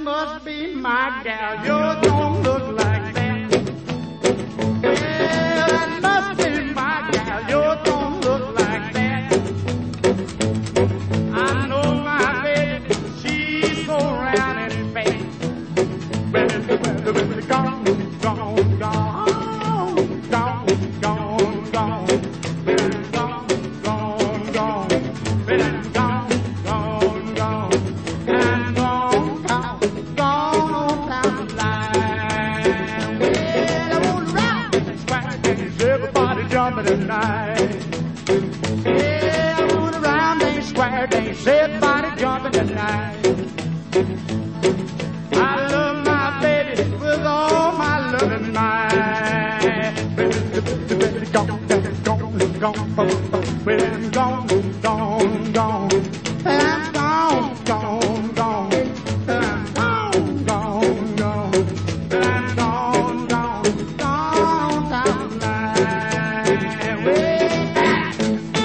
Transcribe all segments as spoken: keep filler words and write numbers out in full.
must be my gal. You don't look like that. Well, that must be my gal. You don't look like that. I know my baby, she's so round and fat. Well, well, well, gone, gone, gone, gone, gone, gone. Well, gone, gone, gone. Well, gone, gone, gone. And gone, gone, gone on down the line. Well, I wanna rock and squack and everybody jumping tonight. Yeah, I wanna round and square dance, everybody jumping tonight. I love my baby with all my loving mind. Baby, gone, gone, gone, well, gone, gone, gone. I'm gone, gone, gone. I'm gone, gone, gone. I'm gone, gone, gone down the line. Way back.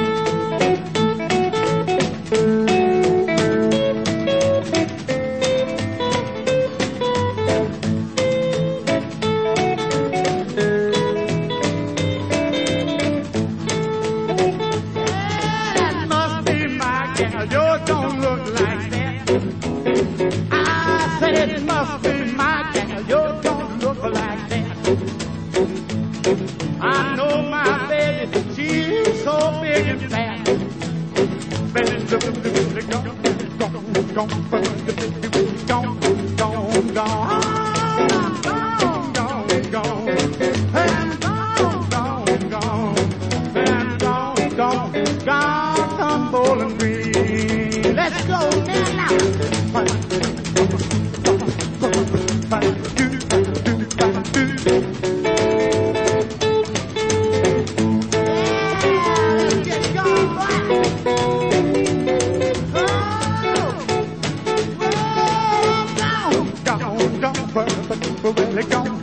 That must be my gal. You don't look like that. I said it must be my gal. You don't look like that. I know my baby, she's so big and fat. Baby, gone, gone, gone, gone, gone, gone. Gone, gone, gone. And gone, gone, gone. And gone, gone, gone from Bowling Green. Let's go now. Yeah, get gone, boy. Oh, oh, gone, gone, gone, gone, gone.